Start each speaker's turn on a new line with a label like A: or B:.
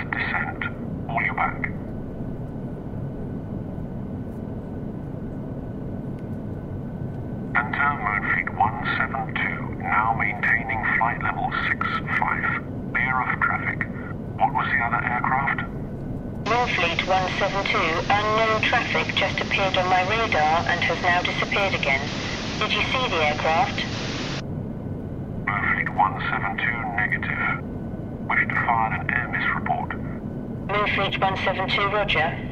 A: descent. All you back. Enter Moonfleet 172, now maintaining flight level 65. Clear of traffic. What was the other aircraft?
B: Moonfleet 172, unknown traffic just appeared on my radar and has now disappeared again. Did you see the aircraft?
A: Moonfleet 172, negative. Wish to file an air miss report.
B: Moonfleet 172, roger.